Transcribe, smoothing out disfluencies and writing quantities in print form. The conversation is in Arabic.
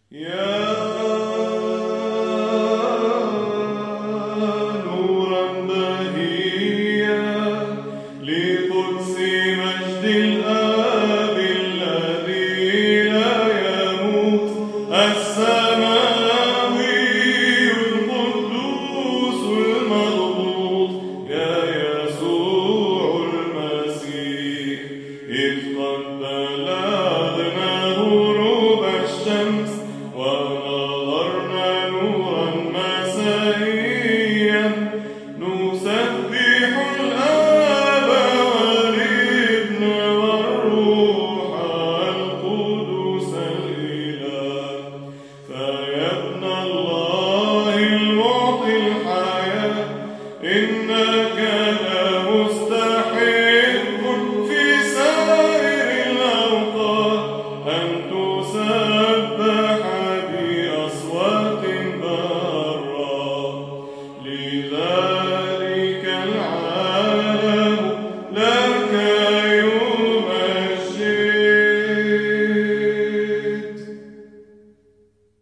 يا نورا بهيا لقدس مجد الآب الذي لا يموت، السماوي القدوس المضبوط، يا يسوع المسيح. إذ قد بلغنا غروب الشمس ونظرنا نورا مسائيا، نسبح الآب والابن والروح القدس الإله. فيا ابن الله المعطي الحياة، إنك لمستحق في سائر الأوقات أن تسبح